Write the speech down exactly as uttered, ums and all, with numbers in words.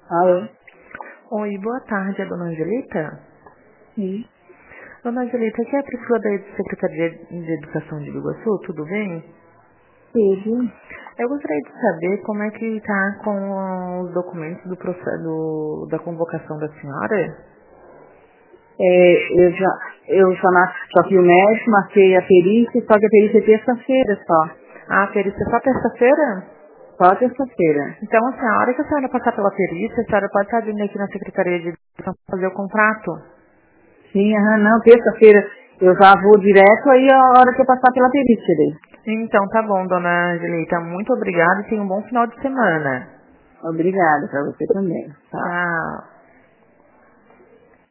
Alô? Oi, boa tarde, é a dona Angelita? Sim. Dona Angelita, aqui é a Priscila da Secretaria de Educação de Biguaçu, tudo bem? Tudo. Eu gostaria de saber como é que está com os documentos do processo do, da convocação da senhora. É, eu já, eu já, na, já fui o médico, marquei a perícia, só que a perícia é terça-feira só. Ah, a perícia é só terça-feira? Só terça-feira. Então, assim, a hora que a senhora passar pela perícia, a senhora pode estar vindo aqui na Secretaria de Educação para fazer o contrato. Sim, aham, não, terça-feira eu já vou direto aí a hora que eu passar pela perícia daí. Então, tá bom, dona Angelita. Muito obrigada e tenha um bom final de semana. Obrigada pra você também. Tá. Tchau.